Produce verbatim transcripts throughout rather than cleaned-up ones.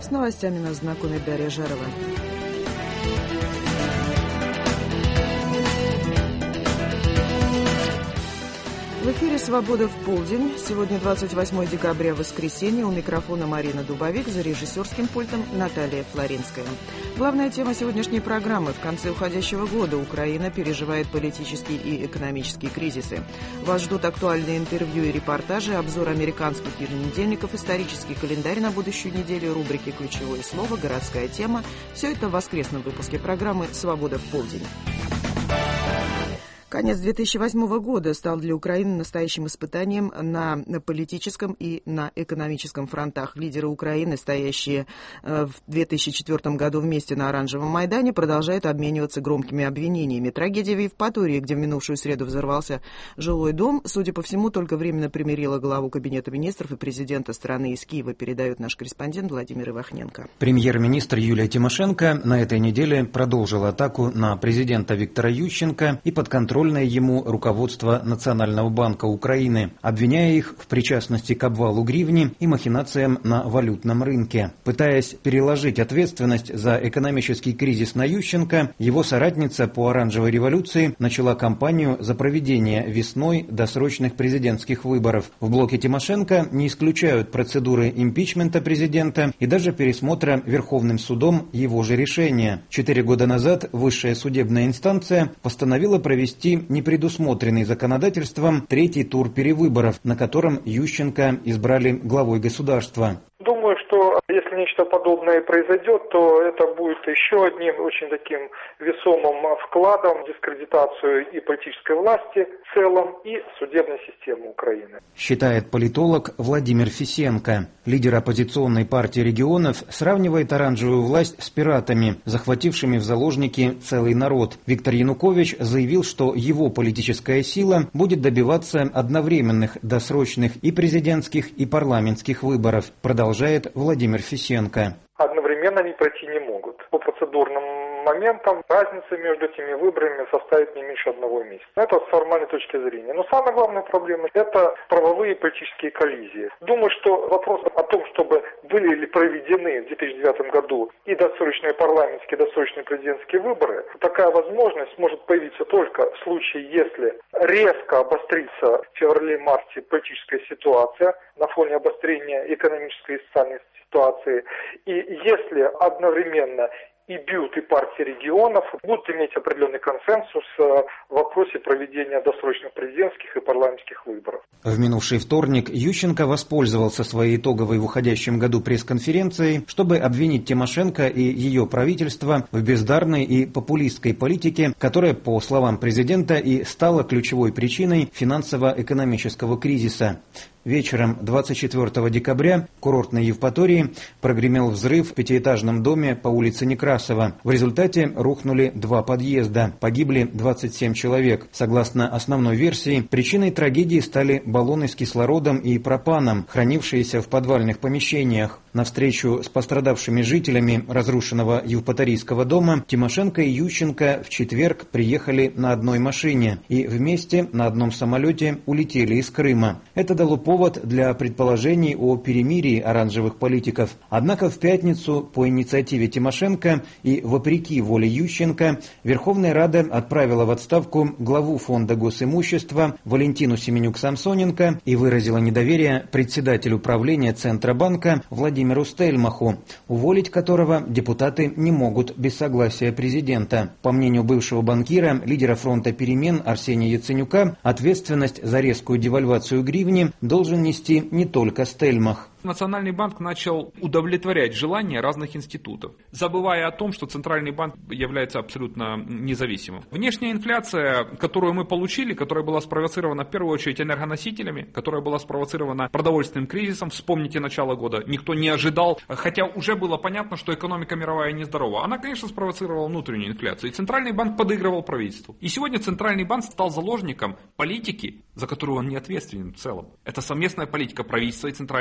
С новостями нас знакомит Дарья Жарова. В эфире «Свобода в полдень». Сегодня двадцать восьмое декабря, воскресенье. У микрофона Марина Дубовик, за режиссерским пультом Наталья Флоринская. Главная тема сегодняшней программы. В конце уходящего года Украина переживает политические и экономические кризисы. Вас ждут актуальные интервью и репортажи, обзор американских еженедельников, исторический календарь на будущую неделю, рубрики «Ключевое слово», «Городская тема». Все это в воскресном выпуске программы «Свобода в полдень». Конец две тысячи восьмого года стал для Украины настоящим испытанием на политическом и на экономическом фронтах. Лидеры Украины, стоящие в две тысячи четвёртом году вместе на Оранжевом Майдане, продолжают обмениваться громкими обвинениями. Трагедия в Евпатории, где в минувшую среду взорвался жилой дом, судя по всему, только временно примирила главу Кабинета министров и президента страны из Киева, передает наш корреспондент Владимир Ивахненко. Премьер-министр Юлия Тимошенко на этой неделе продолжила атаку на президента Виктора Ющенко и подконтрольное ему руководство Национального банка Украины, обвиняя их в причастности к обвалу гривни и махинациям на валютном рынке. Пытаясь переложить ответственность за экономический кризис на Ющенко, его соратница по оранжевой революции начала кампанию за проведение весной досрочных президентских выборов. В блоке Тимошенко не исключают процедуры импичмента президента и даже пересмотра Верховным судом его же решения. Четыре года назад высшая судебная инстанция постановила провести непредусмотренный законодательством третий тур перевыборов, на котором Ющенко избрали главой государства. Думаю, что если нечто подобное произойдет, то это будет еще одним очень таким весомым вкладом в дискредитацию и политической власти в целом, и судебной системы Украины. Считает политолог Владимир Фисенко. Лидер оппозиционной партии регионов сравнивает оранжевую власть с пиратами, захватившими в заложники целый народ. Виктор Янукович заявил, что его политическая сила будет добиваться одновременных досрочных и президентских, и парламентских выборов, продолжает Владимир Фисенко. Одновременно они пройти не могут. По процедурным моментам разница между этими выборами составит не меньше одного месяца. Это с формальной точки зрения. Но самая главная проблема – это правовые и политические коллизии. Думаю, что вопрос о том, чтобы были ли проведены в две тысячи девятом году и досрочные парламентские, и досрочные президентские выборы, такая возможность может появиться только в случае, если резко обострится в феврале-марте политическая ситуация на фоне обострения экономической и социальной ситуации. И если одновременно и БЮТ, и партии регионов будут иметь определенный консенсус в вопросе проведения досрочных президентских и парламентских выборов. В минувший вторник Ющенко воспользовался своей итоговой в уходящем году пресс-конференцией, чтобы обвинить Тимошенко и ее правительство в бездарной и популистской политике, которая, по словам президента, и стала ключевой причиной финансово-экономического кризиса. Вечером двадцать четвёртого декабря в курортной Евпатории прогремел взрыв в пятиэтажном доме по улице Некрасова. В результате рухнули два подъезда. Погибли двадцать семь человек. Согласно основной версии, причиной трагедии стали баллоны с кислородом и пропаном, хранившиеся в подвальных помещениях. На встречу с пострадавшими жителями разрушенного Евпаторийского дома Тимошенко и Ющенко в четверг приехали на одной машине и вместе на одном самолете улетели из Крыма. Это дало повод для предположений о перемирии оранжевых политиков. Однако в пятницу по инициативе Тимошенко и вопреки воле Ющенко Верховная Рада отправила в отставку главу Фонда госимущества Валентину Семенюк-Самсоненко и выразила недоверие председателю правления Центробанка Владимиру Стельмаху, уволить которого депутаты не могут без согласия президента. По мнению бывшего банкира, лидера фронта перемен Арсения Яценюка, ответственность за резкую девальвацию гривни должен нести не только Стельмах. Национальный банк начал удовлетворять желания разных институтов, забывая о том, что Центральный банк является абсолютно независимым. Внешняя инфляция, которую мы получили, которая была спровоцирована в первую очередь энергоносителями, которая была спровоцирована продовольственным кризисом, вспомните начало года, никто не ожидал, хотя уже было понятно, что экономика мировая нездорова. Она, конечно, спровоцировала внутреннюю инфляцию, и Центральный банк подыгрывал правительству. И сегодня Центральный банк стал заложником политики, за которую он не ответственен в целом. Это совместная политика правительства и Центрального банка.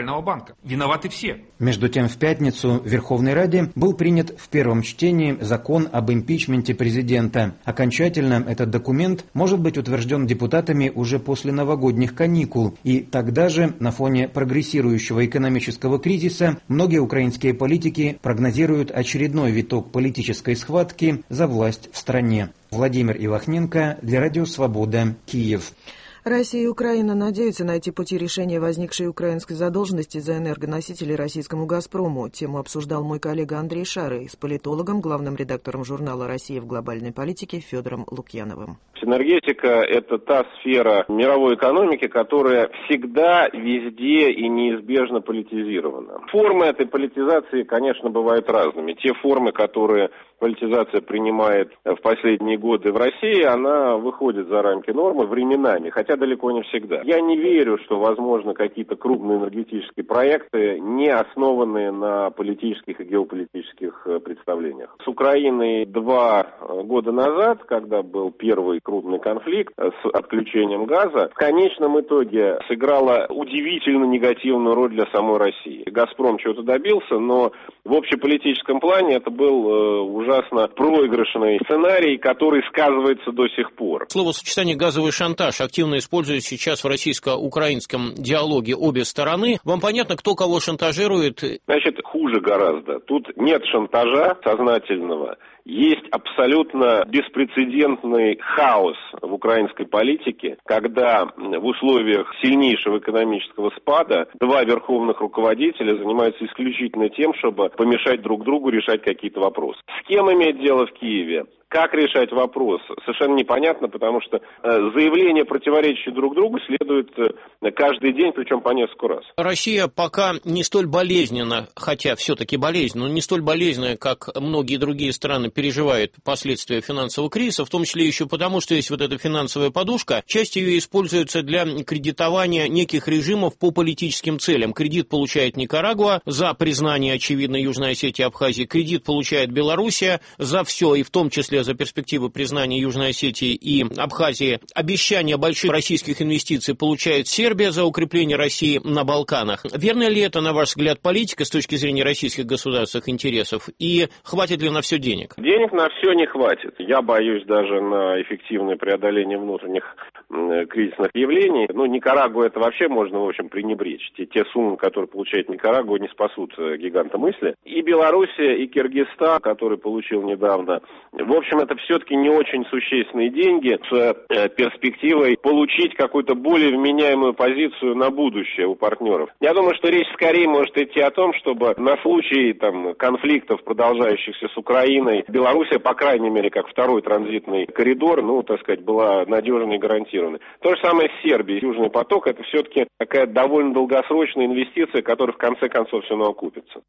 банка. Виноваты все. Между тем, в пятницу в Верховной Раде был принят в первом чтении закон об импичменте президента. Окончательно этот документ может быть утвержден депутатами уже после новогодних каникул. И тогда же, на фоне прогрессирующего экономического кризиса, многие украинские политики прогнозируют очередной виток политической схватки за власть в стране. Владимир Ивахненко для Радио Свобода, Киев. Россия и Украина надеются найти пути решения возникшей украинской задолженности за энергоносители российскому «Газпрому». Тему обсуждал мой коллега Андрей Шарый с политологом, главным редактором журнала «Россия в глобальной политике» Федором Лукьяновым. Энергетика – это та сфера мировой экономики, которая всегда, везде и неизбежно политизирована. Формы этой политизации, конечно, бывают разными. Те формы, которые политизация принимает в последние годы в России, она выходит за рамки нормы временами, хотя далеко не всегда. Я не верю, что возможно какие-то крупные энергетические проекты, не основанные на политических и геополитических представлениях. С Украиной два года назад, когда был первый крупный конфликт с отключением газа, в конечном итоге сыграла удивительно негативную роль для самой России. «Газпром» чего-то добился, но в общеполитическом плане это был ужасно проигрышный сценарий, который сказывается до сих пор. Словосочетание «газовый шантаж» активно используют сейчас в российско-украинском диалоге обе стороны. Вам понятно, кто кого шантажирует? Значит, хуже гораздо. Тут нет шантажа сознательного. Есть абсолютно беспрецедентный хаос в украинской политике, когда в условиях сильнейшего экономического спада два верховных руководителя занимаются исключительно тем, чтобы помешать друг другу решать какие-то вопросы. С кем иметь дело в Киеве? Как решать вопрос? Совершенно непонятно, потому что заявления, противоречащие друг другу, следуют каждый день, причем по несколько раз. Россия пока не столь болезненна, хотя все-таки болезненна, но не столь болезненная, как многие другие страны переживают последствия финансового кризиса, в том числе еще потому, что есть вот эта финансовая подушка. Часть ее используется для кредитования неких режимов по политическим целям. Кредит получает Никарагуа за признание, очевидно, Южной Осетии и Абхазии. Кредит получает Белоруссия за все, и в том числе за перспективы признания Южной Осетии и Абхазии. Обещание больших российских инвестиций получает Сербия за укрепление России на Балканах. Верно ли это, на ваш взгляд, политика с точки зрения российских государственных интересов? И хватит ли на все денег? Денег на все не хватит. Я боюсь даже на эффективное преодоление внутренних э, кризисных явлений. Ну, Никарагуа это вообще можно, в общем, пренебречь. Те, те суммы, которые получает Никарагуа, не спасут э, гиганта мысли. И Белоруссия, и Киргизстан, который получил недавно, в общем, В общем, это все-таки не очень существенные деньги с э, перспективой получить какую-то более вменяемую позицию на будущее у партнеров. Я думаю, что речь скорее может идти о том, чтобы на случай там, конфликтов, продолжающихся с Украиной, Белоруссия, по крайней мере, как второй транзитный коридор, ну, так сказать, была надежной и гарантированной. То же самое с Сербией. Южный поток – это все-таки такая довольно долгосрочная инвестиция, которая в конце концов все равно окупится.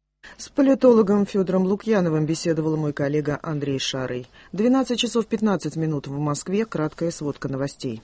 С политологом Федором Лукьяновым беседовал мой коллега Андрей Шарый. двенадцать часов пятнадцать минут в Москве. Краткая сводка новостей.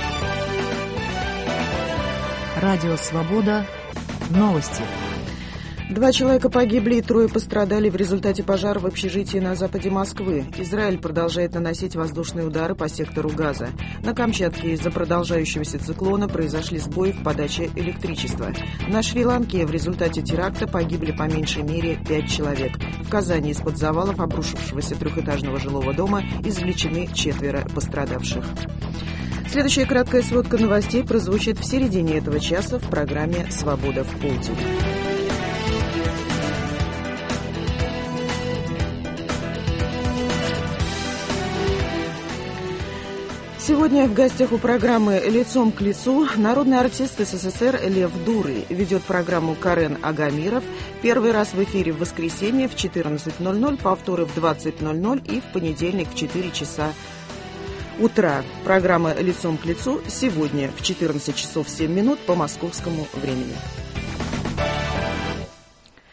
Радио «Свобода». Новости. Два человека погибли и трое пострадали в результате пожара в общежитии на западе Москвы. Израиль продолжает наносить воздушные удары по сектору Газа. На Камчатке из-за продолжающегося циклона произошли сбои в подаче электричества. На Шри-Ланке в результате теракта погибли по меньшей мере пять человек. В Казани из-под завалов обрушившегося трехэтажного жилого дома извлечены четверо пострадавших. Следующая краткая сводка новостей прозвучит в середине этого часа в программе «Свобода в полдень». Сегодня в гостях у программы «Лицом к лицу» народный артист СССР Лев Дурый. Ведет программу Карен Агамиров. Первый раз в эфире в воскресенье в четырнадцать ноль ноль, повторы в двадцать ноль ноль и в понедельник в четыре часа утра. Программа «Лицом к лицу» сегодня в четырнадцать часов семь минут по московскому времени.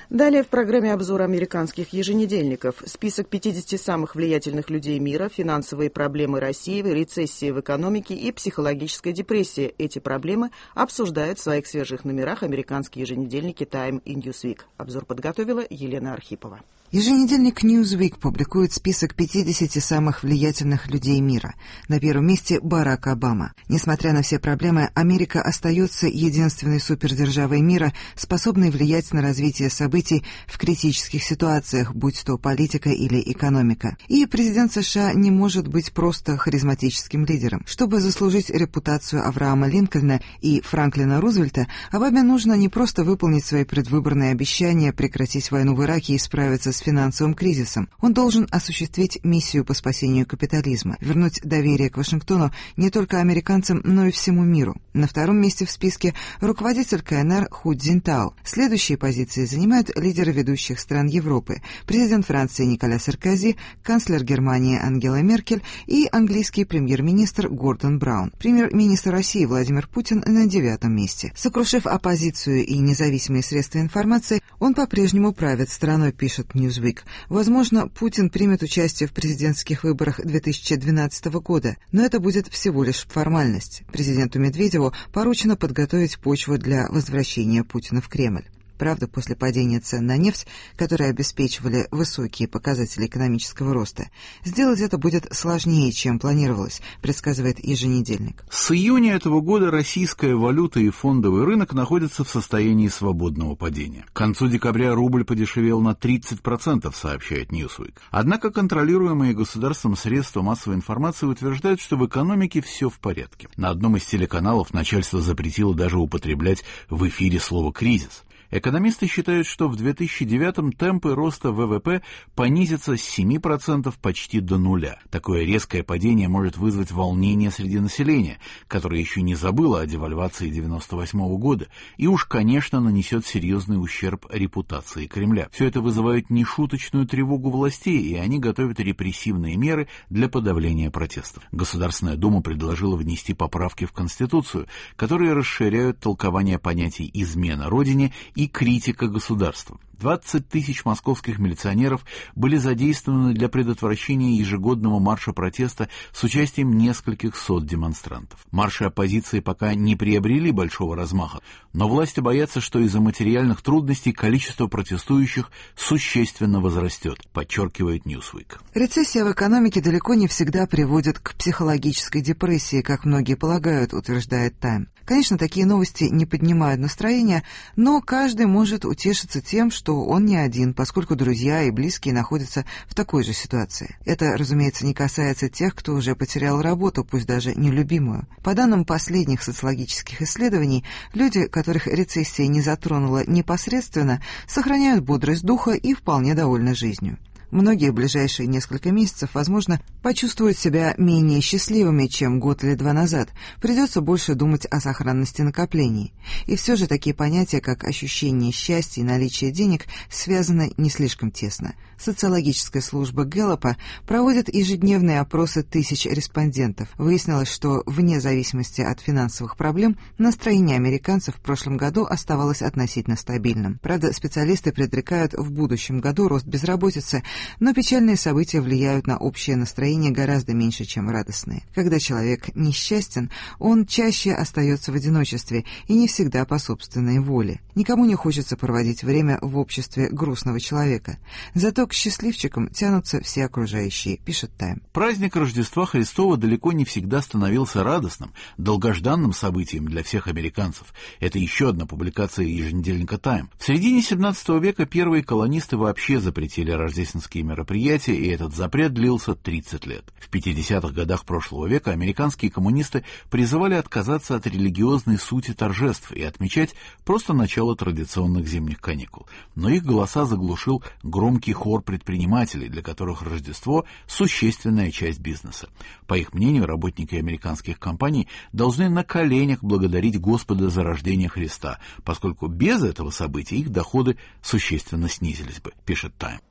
Далее в программе обзор американских еженедельников. Список пятидесяти самых влиятельных людей мира, финансовые проблемы России, рецессия в экономике и психологическая депрессия. Эти проблемы обсуждают в своих свежих номерах американские еженедельники Time и Newsweek. Обзор подготовила Елена Архипова. Еженедельник Newsweek публикует список пятидесяти самых влиятельных людей мира. На первом месте Барак Обама. Несмотря на все проблемы, Америка остается единственной супердержавой мира, способной влиять на развитие событий в критических ситуациях, будь то политика или экономика. И президент США не может быть просто харизматическим лидером. Чтобы заслужить репутацию Авраама Линкольна и Франклина Рузвельта, Обаме нужно не просто выполнить свои предвыборные обещания, прекратить войну в Ираке и справиться с с финансовым кризисом. Он должен осуществить миссию по спасению капитализма, вернуть доверие к Вашингтону не только американцам, но и всему миру. На втором месте в списке руководитель ка эн эр Ху Цзиньтао. Следующие позиции занимают лидеры ведущих стран Европы: президент Франции Николя Саркози, канцлер Германии Ангела Меркель и английский премьер-министр Гордон Браун. Премьер-министр России Владимир Путин на девятом месте. Сокрушив оппозицию и независимые средства информации, он по-прежнему правит страной, пишет Ньюс. Возможно, Путин примет участие в президентских выборах две тысячи двенадцатого года, но это будет всего лишь формальность. Президенту Медведеву поручено подготовить почву для возвращения Путина в Кремль. Правда, после падения цен на нефть, которые обеспечивали высокие показатели экономического роста, сделать это будет сложнее, чем планировалось, предсказывает еженедельник. С июня этого года российская валюта и фондовый рынок находятся в состоянии свободного падения. К концу декабря рубль подешевел на тридцать процентов, сообщает Newsweek. Однако контролируемые государством средства массовой информации утверждают, что в экономике все в порядке. На одном из телеканалов начальство запретило даже употреблять в эфире слово «кризис». Экономисты считают, что в две тысячи девятом темпы роста вэ вэ пэ понизятся с семи процентов почти до нуля. Такое резкое падение может вызвать волнение среди населения, которое еще не забыло о девальвации девяносто восьмого года, и уж, конечно, нанесет серьезный ущерб репутации Кремля. Все это вызывает нешуточную тревогу властей, и они готовят репрессивные меры для подавления протестов. Государственная дума предложила внести поправки в Конституцию, которые расширяют толкование понятий «измена Родине» и критика государства. двадцать тысяч московских милиционеров были задействованы для предотвращения ежегодного марша протеста с участием нескольких сот демонстрантов. Марши оппозиции пока не приобрели большого размаха, но власти боятся, что из-за материальных трудностей количество протестующих существенно возрастет, подчеркивает Newsweek. Рецессия в экономике далеко не всегда приводит к психологической депрессии, как многие полагают, утверждает Time. Конечно, такие новости не поднимают настроение, но каждый может утешиться тем, что он не один, поскольку друзья и близкие находятся в такой же ситуации. Это, разумеется, не касается тех, кто уже потерял работу, пусть даже нелюбимую. По данным последних социологических исследований, люди, которых рецессия не затронула непосредственно, сохраняют бодрость духа и вполне довольны жизнью. Многие в ближайшие несколько месяцев, возможно, почувствуют себя менее счастливыми, чем год или два назад. Придется больше думать о сохранности накоплений. И все же такие понятия, как ощущение счастья и наличие денег, связаны не слишком тесно. Социологическая служба Гэллопа проводит ежедневные опросы тысяч респондентов. Выяснилось, что вне зависимости от финансовых проблем настроение американцев в прошлом году оставалось относительно стабильным. Правда, специалисты предрекают в будущем году рост безработицы, но печальные события влияют на общее настроение гораздо меньше, чем радостные. Когда человек несчастен, он чаще остается в одиночестве и не всегда по собственной воле. Никому не хочется проводить время в обществе грустного человека. Зато к счастливчикам тянутся все окружающие, пишет Time. Праздник Рождества Христова далеко не всегда становился радостным, долгожданным событием для всех американцев. Это еще одна публикация еженедельника Time. В середине семнадцатого века первые колонисты вообще запретили рождественские мероприятия, и этот запрет длился тридцать лет. В пятидесятых годах прошлого века американские коммунисты призывали отказаться от религиозной сути торжеств и отмечать просто начало традиционных зимних каникул. Но их голоса заглушил громкий хор предпринимателей, для которых Рождество – существенная часть бизнеса. По их мнению, работники американских компаний должны на коленях благодарить Господа за рождение Христа, поскольку без этого события их доходы существенно снизились бы, пишет Time.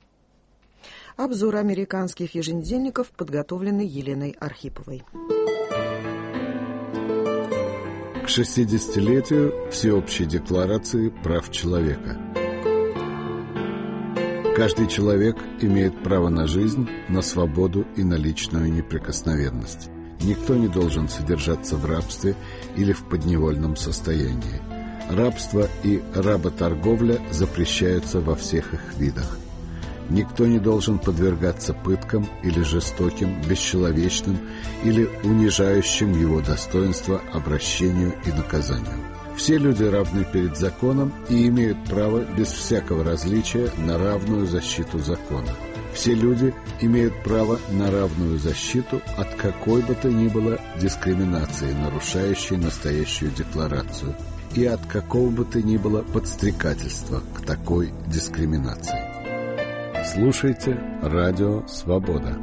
Обзор американских еженедельников, подготовленный Еленой Архиповой. К шестидесятилетию Всеобщей декларации прав человека. Каждый человек имеет право на жизнь, на свободу и на личную неприкосновенность. Никто не должен содержаться в рабстве или в подневольном состоянии. Рабство и работорговля запрещаются во всех их видах. Никто не должен подвергаться пыткам или жестоким, бесчеловечным или унижающим его достоинство обращению и наказанию. Все люди равны перед законом и имеют право без всякого различия на равную защиту закона. Все люди имеют право на равную защиту от какой бы то ни было дискриминации, нарушающей настоящую декларацию, и от какого бы то ни было подстрекательства к такой дискриминации. Слушайте Радио Свобода.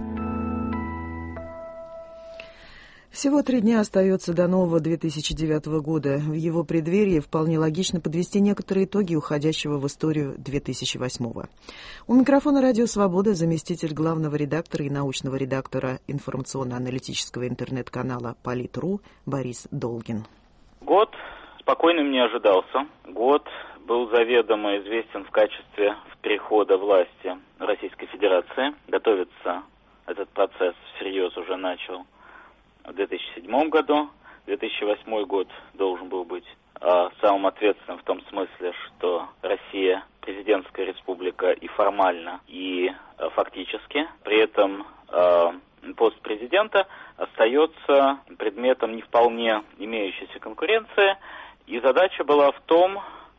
Всего три дня остается до нового две тысячи девятого года. В его преддверии вполне логично подвести некоторые итоги уходящего в историю две тысячи восьмого. У микрофона «Радио Свобода» заместитель главного редактора и научного редактора информационно-аналитического интернет-канала «Полит.ру» Борис Долгин. Год спокойным не ожидался. Год был заведомо известен в качестве перехода власти Российской Федерации. Готовиться этот процесс всерьез уже начал в две тысячи седьмом году. две тысячи восьмой год должен был быть э, самым ответственным в том смысле, что Россия президентская республика и формально, и э, фактически. При этом э, пост президента остается предметом не вполне имеющейся конкуренции. И задача была в том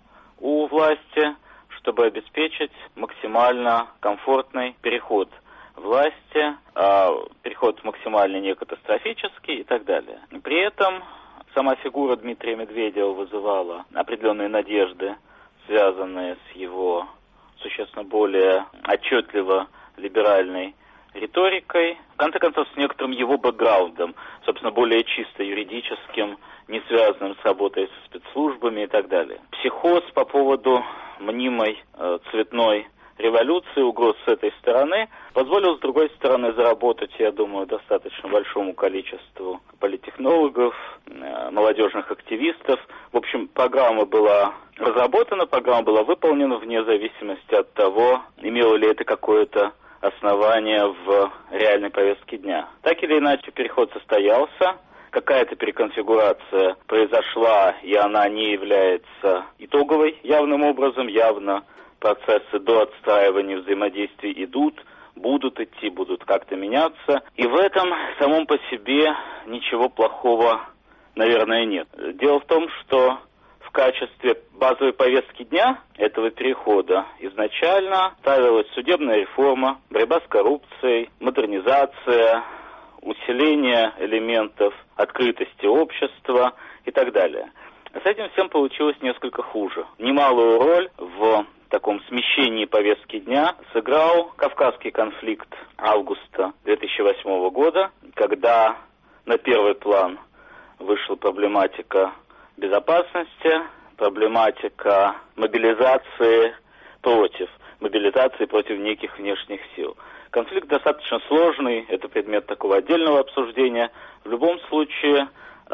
у власти, чтобы обеспечить максимально комфортный переход власти, переход максимально не катастрофический и так далее. При этом сама фигура Дмитрия Медведева вызывала определенные надежды, связанные с его существенно более отчетливо либеральной риторикой, в конце концов, с некоторым его бэкграундом, собственно, более чисто юридическим, не связанным с работой со спецслужбами и так далее. Психоз по поводу мнимой э, цветной революции, угроз с этой стороны, позволил, с другой стороны, заработать, я думаю, достаточно большому количеству политтехнологов, э, молодежных активистов. В общем, программа была разработана, программа была выполнена вне зависимости от того, имело ли это какое-то основание в реальной повестке дня. Так или иначе, переход состоялся. Какая-то переконфигурация произошла, и она не является итоговой явным образом. Явно процессы до отстраивания взаимодействий идут, будут идти, будут как-то меняться. И в этом самом по себе ничего плохого, наверное, нет. Дело в том, что в качестве базовой повестки дня этого перехода изначально ставилась судебная реформа, борьба с коррупцией, модернизация, усиление элементов открытости общества и так далее. С этим всем получилось несколько хуже. Немалую роль в таком смещении повестки дня сыграл Кавказский конфликт августа две тысячи восьмого года, когда на первый план вышла проблематика безопасности, проблематика мобилизации против, мобилизации против неких внешних сил. Конфликт достаточно сложный, это предмет такого отдельного обсуждения. В любом случае,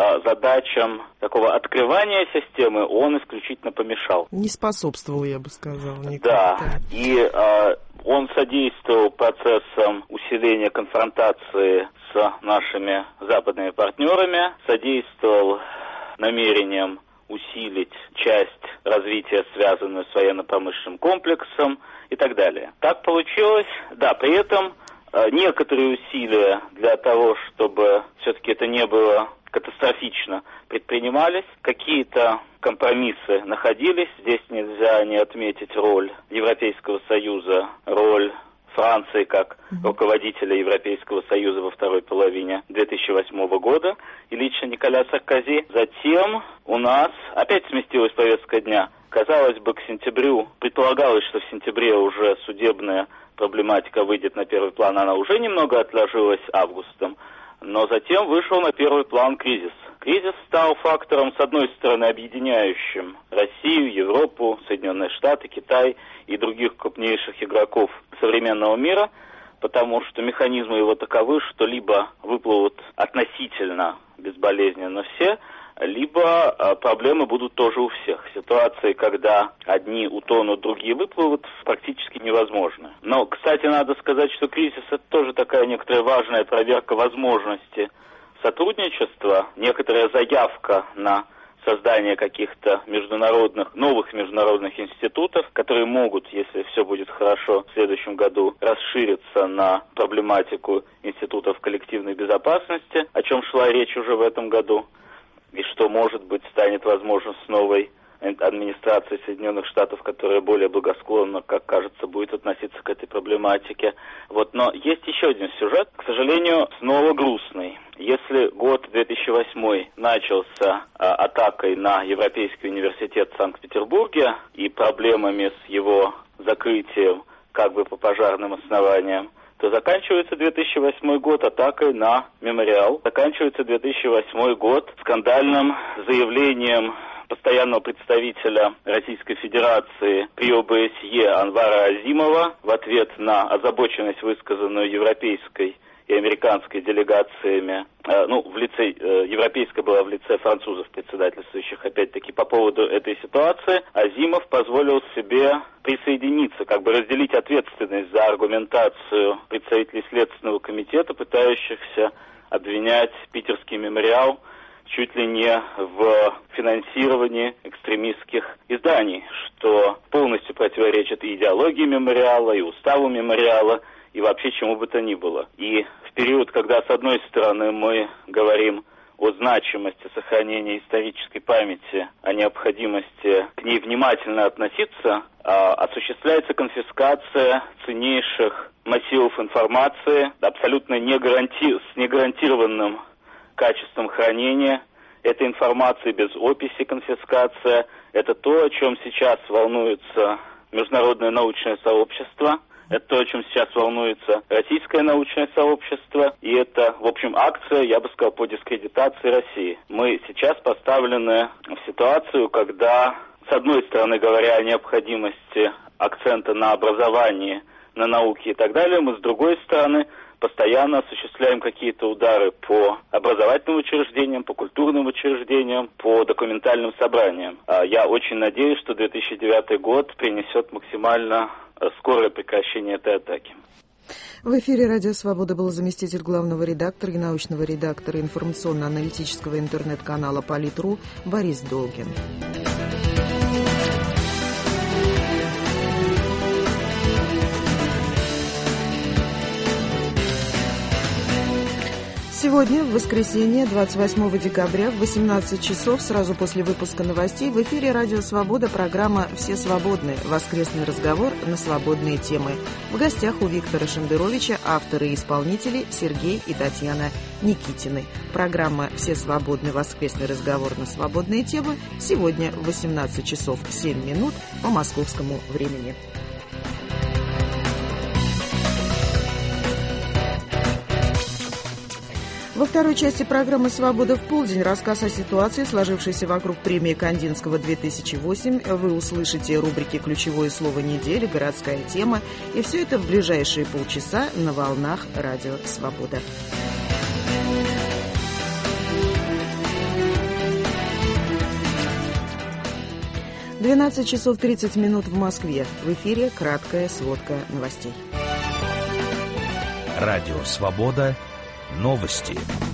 задачам такого открывания системы он исключительно помешал. Не способствовал, я бы сказал. Никак. Да, и э, он содействовал процессам усиления конфронтации с нашими западными партнерами, содействовал намерениям усилить часть развития, связанную с военно-промышленным комплексом и так далее. Так получилось, да, при этом э, некоторые усилия для того, чтобы все-таки это не было катастрофично, предпринимались, какие-то компромиссы находились. Здесь нельзя не отметить роль Европейского Союза, роль Франции как руководителя Европейского Союза во второй половине две тысячи восьмого года и лично Николя Саркози. Затем у нас опять сместилась повестка дня. Казалось бы, к сентябрю, предполагалось, что в сентябре уже судебная проблематика выйдет на первый план, она уже немного отложилась августом, но затем вышел на первый план кризис. Кризис стал фактором, с одной стороны, объединяющим Россию, Европу, Соединенные Штаты, Китай и других крупнейших игроков современного мира, потому что механизмы его таковы, что либо выплывут относительно безболезненно все, либо а, проблемы будут тоже у всех. Ситуации, когда одни утонут, другие выплывут, практически невозможны. Но, кстати, надо сказать, что кризис – это тоже такая некоторая важная проверка возможности сотрудничества, некоторая заявка на создание каких-то международных, новых международных институтов, которые могут, если все будет хорошо, в следующем году расшириться на проблематику институтов коллективной безопасности, о чем шла речь уже в этом году, и что, может быть, станет возможно с новой администрацией Соединенных Штатов, которая более благосклонно, как кажется, будет относиться к этой проблематике. Вот. Но есть еще один сюжет, к сожалению, снова грустный. Если год две тысячи восьмой начался а, атакой на Европейский университет в Санкт-Петербурге и проблемами с его закрытием как бы по пожарным основаниям, то заканчивается две тысячи восьмой год атакой на мемориал. Заканчивается две тысячи восьмой год скандальным заявлением постоянного представителя Российской Федерации при О Бэ С Е Анвара Азимова в ответ на озабоченность, высказанную европейской и американской делегациями, э, ну, в лице, э, европейская была в лице французов, председательствующих, опять-таки, по поводу этой ситуации, Азимов позволил себе присоединиться, как бы разделить ответственность за аргументацию представителей Следственного комитета, пытающихся обвинять питерский мемориал чуть ли не в финансировании экстремистских изданий, что полностью противоречит и идеологии мемориала, и уставу мемориала, и вообще чему бы то ни было. И в период, когда, с одной стороны, мы говорим о значимости сохранения исторической памяти, о необходимости к ней внимательно относиться, осуществляется конфискация ценнейших массивов информации, абсолютно не гаранти... с негарантированным качеством хранения этой информации, без описи конфискация. Это то, о чем сейчас волнуется международное научное сообщество. Это то, о чем сейчас волнуется российское научное сообщество. И это, в общем, акция, я бы сказал, по дискредитации России. Мы сейчас поставлены в ситуацию, когда, с одной стороны, говоря о необходимости акцента на образовании, на науке и так далее, мы, с другой стороны, постоянно осуществляем какие-то удары по образовательным учреждениям, по культурным учреждениям, по документальным собраниям. Я очень надеюсь, что две тысячи девятый год принесет максимально скорое прекращение этой атаки. В эфире «Радио Свобода» был заместитель главного редактора и научного редактора информационно-аналитического интернет-канала «Полит.ру» Борис Долгин. Сегодня, в воскресенье, двадцать восьмого декабря, в восемнадцать часов, сразу после выпуска новостей, в эфире «Радио Свобода» программа «Все свободны». Воскресный разговор на свободные темы. В гостях у Виктора Шендеровича авторы и исполнители Сергей и Татьяна Никитины. Программа «Все свободны. Воскресный разговор на свободные темы» сегодня в восемнадцать часов семь минут по московскому времени. Во второй части программы «Свобода в полдень» рассказ о ситуации, сложившейся вокруг премии Кандинского две тысячи восемь. Вы услышите рубрики «Ключевое слово недели», «Городская тема». И все это в ближайшие полчаса на волнах «Радио Свобода». двенадцать часов тридцать минут в Москве. В эфире краткая сводка новостей. Радио «Свобода». Новости.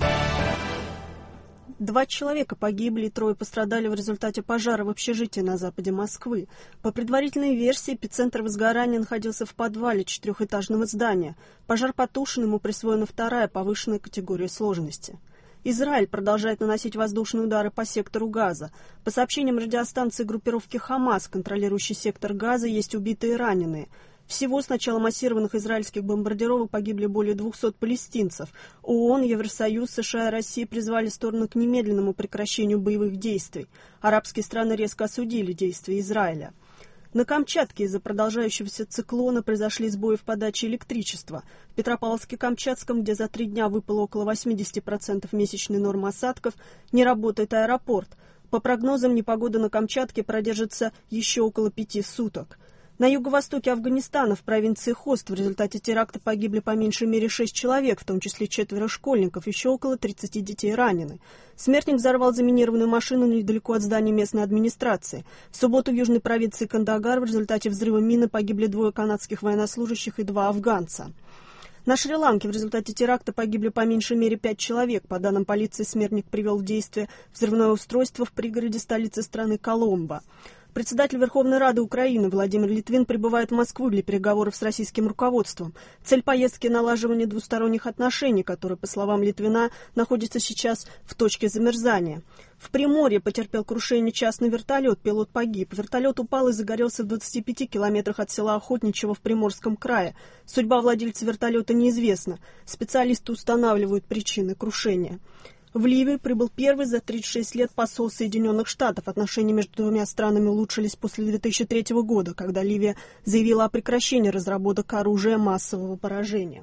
Два человека погибли, трое пострадали в результате пожара в общежитии на западе Москвы. По предварительной версии, эпицентр возгорания находился в подвале четырехэтажного здания. Пожар потушен, ему присвоена вторая повышенная категория сложности. Израиль продолжает наносить воздушные удары по сектору Газа. По сообщениям радиостанции группировки «Хамас», контролирующей сектор Газа, есть убитые и раненые. Всего с начала массированных израильских бомбардировок погибли более двухсот палестинцев. ООН, Евросоюз, США и Россия призвали стороны к немедленному прекращению боевых действий. Арабские страны резко осудили действия Израиля. На Камчатке из-за продолжающегося циклона произошли сбои в подаче электричества. В Петропавловске-Камчатском, где за три дня выпало около восемьдесят процентов месячной нормы осадков, не работает аэропорт. По прогнозам, непогода на Камчатке продержится еще около пяти суток. На юго-востоке Афганистана, в провинции Хост, в результате теракта погибли по меньшей мере шесть человек, в том числе четверо школьников, еще около тридцати детей ранены. Смертник взорвал заминированную машину недалеко от здания местной администрации. В субботу в южной провинции Кандагар в результате взрыва мины погибли двое канадских военнослужащих и два афганца. На Шри-Ланке в результате теракта погибли по меньшей мере пять человек. По данным полиции, смертник привел в действие взрывное устройство в пригороде столицы страны Коломбо. Председатель Верховной Рады Украины Владимир Литвин прибывает в Москву для переговоров с российским руководством. Цель поездки – налаживание двусторонних отношений, которые, по словам Литвина, находятся сейчас в точке замерзания. В Приморье потерпел крушение частный вертолет, пилот погиб. Вертолет упал и загорелся в двадцати пяти километрах от села Охотничьего в Приморском крае. Судьба владельца вертолета неизвестна. Специалисты устанавливают причины крушения. В Ливию прибыл первый за тридцать шесть лет посол Соединенных Штатов. Отношения между двумя странами улучшились после две тысячи третьего года, когда Ливия заявила о прекращении разработок оружия массового поражения.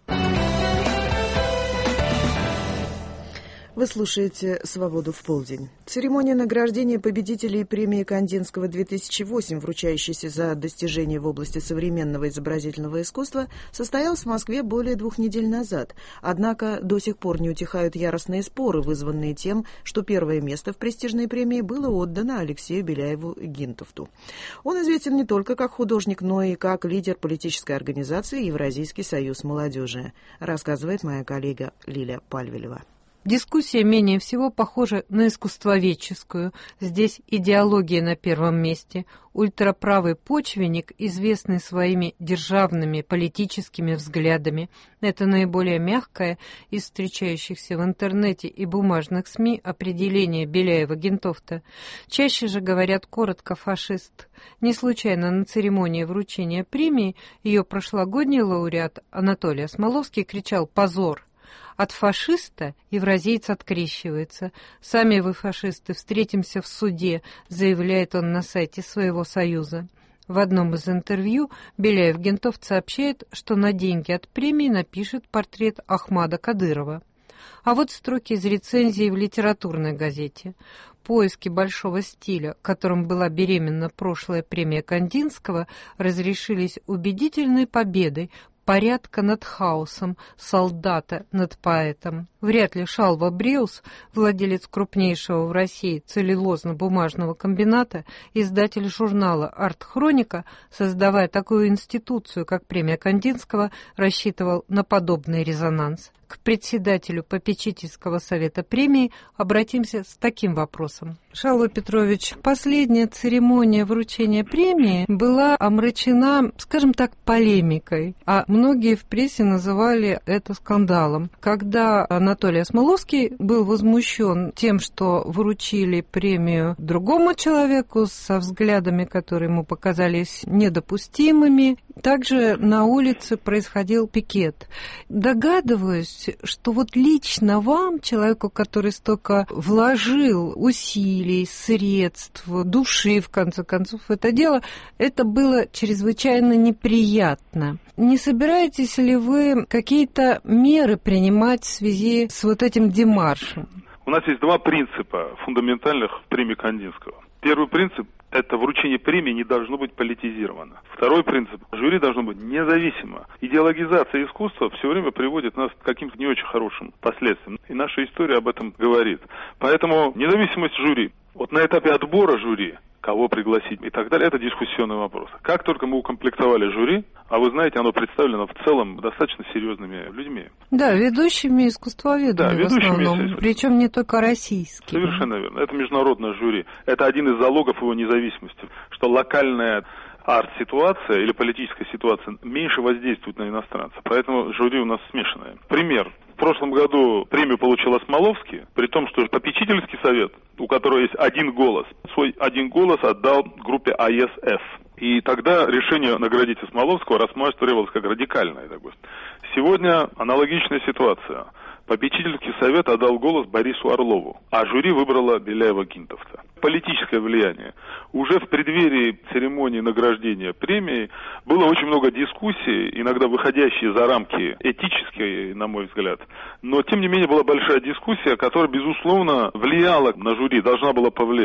Вы слушаете «Свободу в полдень». Церемония награждения победителей премии Кандинского две тысячи восемь, вручающейся за достижения в области современного изобразительного искусства, состоялась в Москве более двух недель назад. Однако до сих пор не утихают яростные споры, вызванные тем, что первое место в престижной премии было отдано Алексею Беляеву-Гинтовту. Он известен не только как художник, но и как лидер политической организации «Евразийский союз молодежи», рассказывает моя коллега Лиля Пальвелева. Дискуссия менее всего похожа на искусствоведческую. Здесь идеология на первом месте. Ультраправый почвенник, известный своими державными политическими взглядами. Это наиболее мягкое из встречающихся в интернете и бумажных СМИ определение Беляева-Гинтовта. Чаще же говорят коротко «фашист». Не случайно на церемонии вручения премии ее прошлогодний лауреат Анатолий Осмоловский кричал «позор». От фашиста евразиец открещивается. «Сами вы, фашисты, встретимся в суде», заявляет он на сайте своего союза. В одном из интервью Беляев-Гинтовт сообщает, что на деньги от премии напишет портрет Ахмада Кадырова. А вот строки из рецензии в литературной газете. Поиски большого стиля, которым была беременна прошлая премия Кандинского, разрешились убедительной победой порядка над хаосом, солдата над поэтом. Вряд ли Шалва Бреус, владелец крупнейшего в России целлюлозно-бумажного комбината, издатель журнала «Арт-Хроника», создавая такую институцию, как премия Кандинского, рассчитывал на подобный резонанс. К председателю попечительского совета премии обратимся с таким вопросом. Шалва Петрович, последняя церемония вручения премии была омрачена, скажем так, полемикой, а многие в прессе называли это скандалом. Когда Анатолий Осмоловский был возмущен тем, что вручили премию другому человеку со взглядами, которые ему показались недопустимыми, также на улице происходил пикет. Догадываюсь, что вот лично вам, человеку, который столько вложил усилий, средств, души, в конце концов, в это дело, это было чрезвычайно неприятно. Не собираетесь ли вы какие-то меры принимать в связи с вот этим демаршем? У нас есть два принципа фундаментальных в премии Кандинского. Первый принцип – это вручение премии не должно быть политизировано. Второй принцип – жюри должно быть независимо. Идеологизация искусства все время приводит нас к каким-то не очень хорошим последствиям. И наша история об этом говорит. Поэтому независимость жюри. Вот на этапе отбора жюри, кого пригласить и так далее, это дискуссионный вопрос. Как только мы укомплектовали жюри, а вы знаете, оно представлено в целом достаточно серьезными людьми. Да, ведущими искусствоведами, да, ведущими, в основном, причем не только российскими. Совершенно верно. Это международное жюри. Это один из залогов его независимости, что локальная арт-ситуация или политическая ситуация меньше воздействует на иностранцев. Поэтому жюри у нас смешанное. Пример. В прошлом году премию получил Осмоловский, при том, что попечительский совет, у которого есть один голос, свой один голос отдал группе ай эс эф. И тогда решение наградить Осмоловского рассматривалось как радикальное такое. Сегодня аналогичная ситуация. Попечительский совет отдал голос Борису Орлову, а жюри выбрало Беляева-Гинтовта. Политическое влияние. Уже в преддверии церемонии награждения премии было очень много дискуссий, иногда выходящие за рамки этические, на мой взгляд. Но, тем не менее, была большая дискуссия, которая, безусловно, влияла на жюри, должна была повлиять.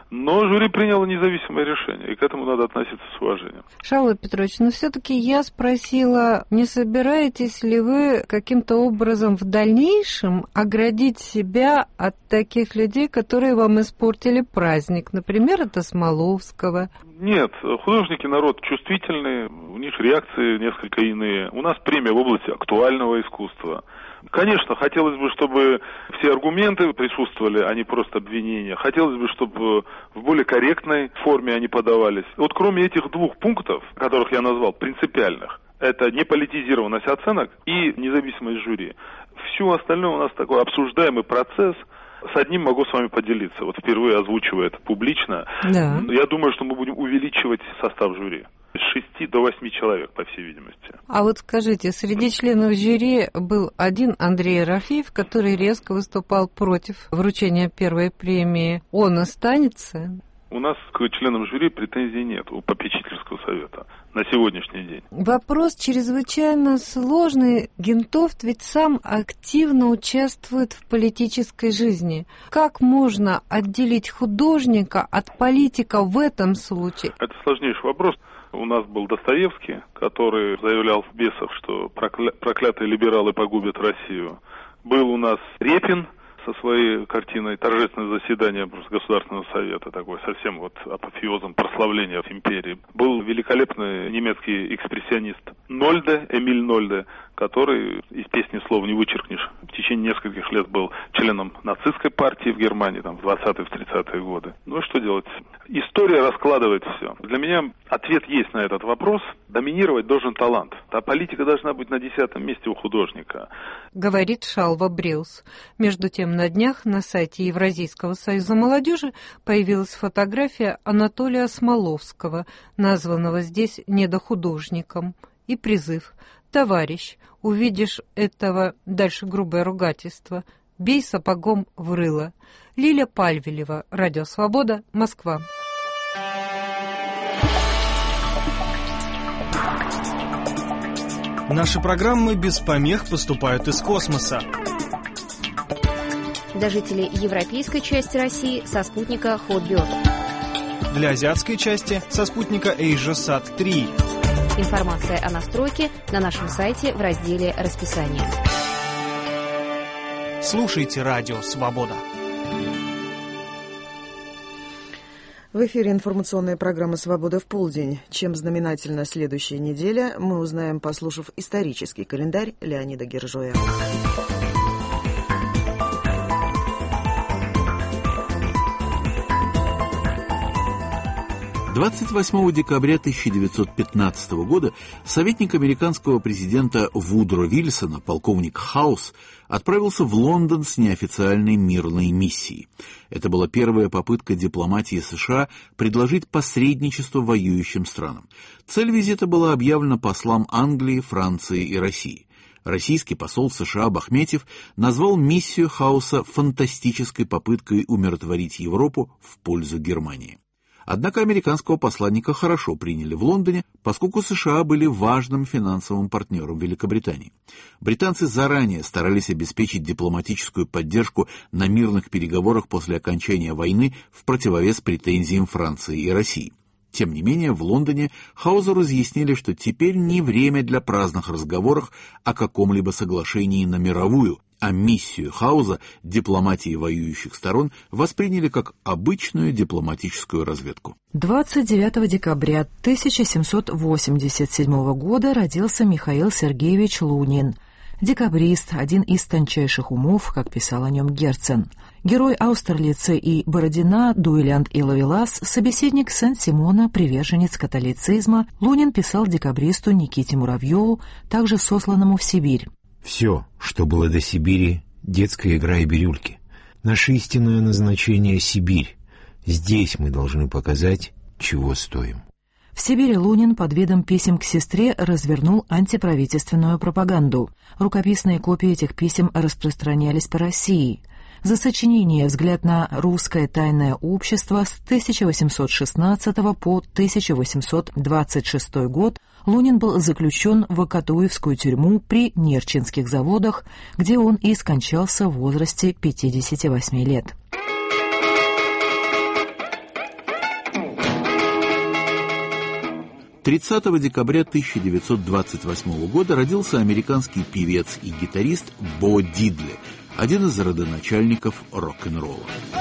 Но жюри приняло независимое решение, и к этому надо относиться с уважением. Шаул Петрович, но все-таки я спросила, не собираетесь ли вы каким-то образом в дальнейшем оградить себя от таких людей, которые вам испортили праздник? Например, от Осмоловского. Нет, художники народ чувствительный, у них реакции несколько иные. У нас премия в области актуального искусства. Конечно, хотелось бы, чтобы все аргументы присутствовали, а не просто обвинения. Хотелось бы, чтобы в более корректной форме они подавались. Вот кроме этих двух пунктов, которых я назвал, принципиальных, это неполитизированность оценок и независимость жюри. Все остальное у нас такой обсуждаемый процесс. С одним могу с вами поделиться. Вот впервые озвучивая это публично. Да. Я думаю, что мы будем увеличивать состав жюри. С шести до восьми человек, по всей видимости. А вот скажите, среди членов жюри был один Андрей Рафиев, который резко выступал против вручения первой премии. Он останется? У нас к членам жюри претензий нет у попечительского совета на сегодняшний день. Вопрос чрезвычайно сложный. Гентофт ведь сам активно участвует в политической жизни. Как можно отделить художника от политика в этом случае? Это сложнейший вопрос. У нас был Достоевский, который заявлял в «Бесах», что прокля... проклятые либералы погубят Россию. Был у нас Репин со своей картиной «Торжественное заседание Государственного совета», такой совсем вот апофеозом прославления империи. Был великолепный немецкий экспрессионист Нольде, Эмиль Нольде, который из песни слов не вычеркнешь. В течение нескольких лет был членом нацистской партии в Германии, там, в двадцатые, в тридцатые годы. Ну и что делать? История раскладывает все. Для меня ответ есть на этот вопрос. Доминировать должен талант. А политика должна быть на десятом месте у художника. Говорит Шалва Брилс. Между тем, на днях на сайте Евразийского союза молодежи появилась фотография Анатолия Осмоловского, названного здесь недохудожником, и призыв: «Товарищ, увидишь этого...» Дальше грубое ругательство. «Бей сапогом в рыло». Лиля Пальвелева, Радио Свобода, Москва. Наши программы без помех поступают из космоса. Для жителей европейской части России со спутника Hotbird. Для азиатской части со спутника AsiaSat три. Информация о настройке на нашем сайте в разделе «Расписание». Слушайте Радио Свобода. В эфире информационная программа «Свобода в полдень». Чем знаменательна следующая неделя, мы узнаем, послушав исторический календарь Леонида Гержоя. двадцать восьмого декабря тысяча девятьсот пятнадцатого года советник американского президента Вудро Вильсона, полковник Хаус, отправился в Лондон с неофициальной мирной миссией. Это была первая попытка дипломатии США предложить посредничество воюющим странам. Цель визита была объявлена послам Англии, Франции и России. Российский посол США Бахметьев назвал миссию Хауса фантастической попыткой умиротворить Европу в пользу Германии. Однако американского посланника хорошо приняли в Лондоне, поскольку США были важным финансовым партнером Великобритании. Британцы заранее старались обеспечить дипломатическую поддержку на мирных переговорах после окончания войны в противовес претензиям Франции и России. Тем не менее, в Лондоне Хаузу разъяснили, что теперь не время для праздных разговоров о каком-либо соглашении на мировую, а миссию Хауза дипломатии воюющих сторон восприняли как обычную дипломатическую разведку. двадцать девятого декабря тысяча семьсот восемьдесят седьмого года родился Михаил Сергеевич Лунин. Декабрист, один из тончайших умов, как писал о нем Герцен. Герой Аустерлица и Бородина, дуэлянт и ловелас, собеседник Сен-Симона, приверженец католицизма, Лунин писал декабристу Никите Муравьеву, также сосланному в Сибирь. Все, что было до Сибири, детская игра и бирюльки. Наше истинное назначение — Сибирь. Здесь мы должны показать, чего стоим. В Сибири Лунин под видом писем к сестре развернул антиправительственную пропаганду. Рукописные копии этих писем распространялись по России. За сочинение «Взгляд на русское тайное общество» с тысяча восемьсот шестнадцатого по тысяча восемьсот двадцать шестой год Лунин был заключен в Акатуевскую тюрьму при Нерчинских заводах, где он и скончался в возрасте пятидесяти восьми лет. тридцатого декабря тысяча девятьсот двадцать восьмого года родился американский певец и гитарист Бо Дидли, один из родоначальников рок-н-ролла.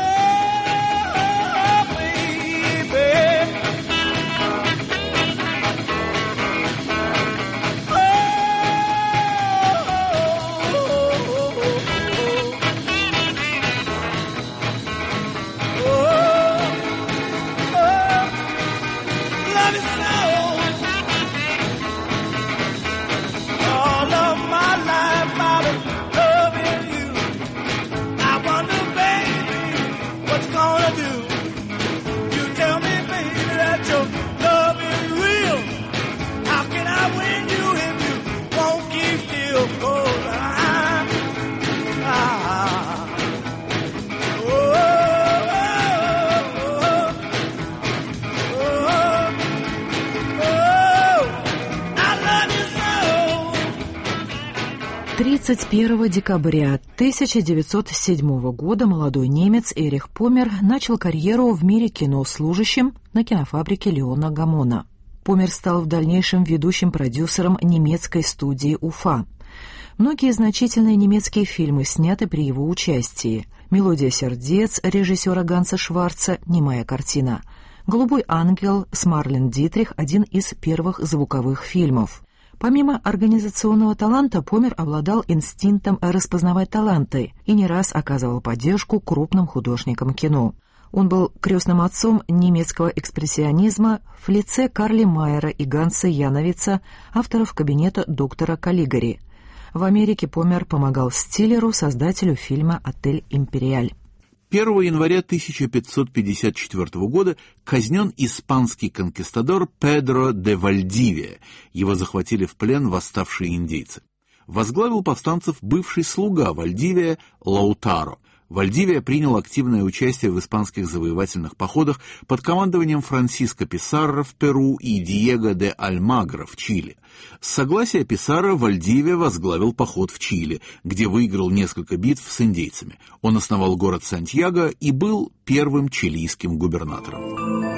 тридцать первого декабря тысяча девятьсот седьмого года молодой немец Эрих Поммер начал карьеру в мире кино служащим на кинофабрике Леона Гамона. Поммер стал в дальнейшем ведущим продюсером немецкой студии Уфа. Многие значительные немецкие фильмы сняты при его участии. «Мелодия сердец» режиссера Ганса Шварца, немая картина. «Голубой ангел» с Марлен Дитрих, один из первых звуковых фильмов. Помимо организационного таланта, Поммер обладал инстинктом распознавать таланты и не раз оказывал поддержку крупным художникам кино. Он был крестным отцом немецкого экспрессионизма в лице Карли Майера и Ганса Яновица, авторов «Кабинета доктора Каллигари». В Америке Поммер помогал Стиллеру, создателю фильма «Отель Империаль». первого января тысяча пятьсот пятьдесят четвёртого года казнен испанский конкистадор Педро де Вальдивия. Его захватили в плен восставшие индейцы. Возглавил повстанцев бывший слуга Вальдивия Лаутаро. Вальдивия принял активное участие в испанских завоевательных походах под командованием Франсиско Писарро в Перу и Диего де Альмагро в Чили. С согласия Писарро Вальдивия возглавил поход в Чили, где выиграл несколько битв с индейцами. Он основал город Сантьяго и был первым чилийским губернатором.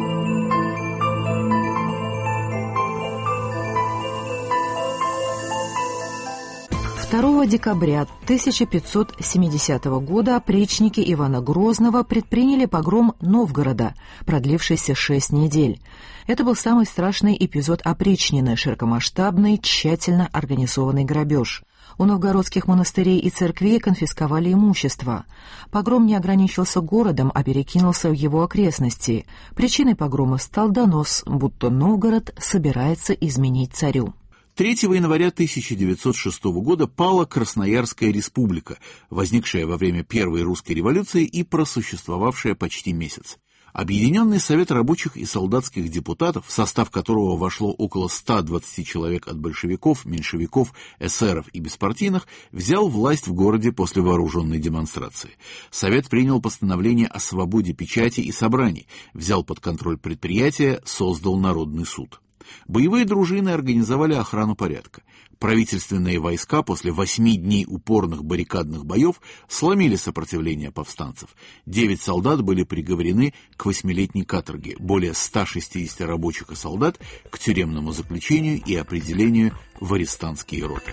второго декабря тысяча пятьсот семидесятого года опричники Ивана Грозного предприняли погром Новгорода, продлившийся шесть недель. Это был самый страшный эпизод опричнины, широкомасштабный, тщательно организованный грабеж. У новгородских монастырей и церквей конфисковали имущество. Погром не ограничился городом, а перекинулся в его окрестности. Причиной погрома стал донос, будто Новгород собирается изменить царю. третьего января тысяча девятьсот шестого года пала Красноярская республика, возникшая во время Первой русской революции и просуществовавшая почти месяц. Объединенный совет рабочих и солдатских депутатов, в состав которого вошло около ста двадцати человек от большевиков, меньшевиков, эсеров и беспартийных, взял власть в городе после вооруженной демонстрации. Совет принял постановление о свободе печати и собраний, взял под контроль предприятия, создал Народный суд. Боевые дружины организовали охрану порядка. Правительственные войска после восьми дней упорных баррикадных боев сломили сопротивление повстанцев. Девять солдат были приговорены к восьмилетней каторге, более ста шестидесяти рабочих и солдат к тюремному заключению и определению в арестантские роты.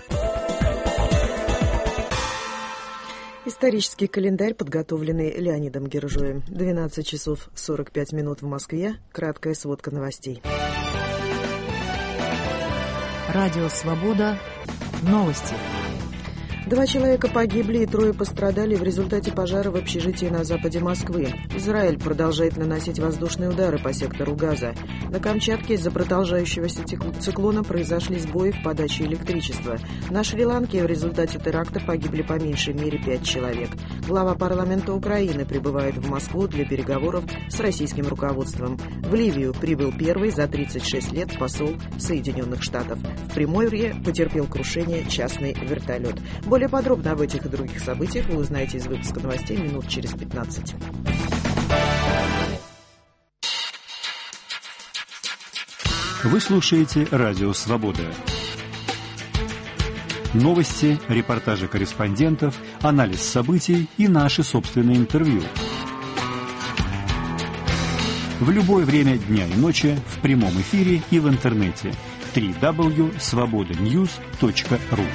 Исторический календарь, подготовленный Леонидом Гержоем. двенадцать часов сорок пять минут в Москве. Краткая сводка новостей. Радио «Свобода». Новости. Два человека погибли и трое пострадали в результате пожара в общежитии на западе Москвы. Израиль продолжает наносить воздушные удары по сектору Газа. На Камчатке из-за продолжающегося циклона произошли сбои в подаче электричества. На Шри-Ланке в результате теракта погибли по меньшей мере пять человек. Глава парламента Украины прибывает в Москву для переговоров с российским руководством. В Ливию прибыл первый за тридцать шесть лет посол Соединенных Штатов. В Приморье потерпел крушение частный вертолет. Более подробно об этих и других событиях вы узнаете из выпуска новостей минут через пятнадцать. Вы слушаете Радио «Свобода». Новости, репортажи корреспондентов, анализ событий и наши собственные интервью. в любое время дня и ночи в прямом эфире и в интернете. дабл ю дабл ю дабл ю точка свобода ньюс точка ру.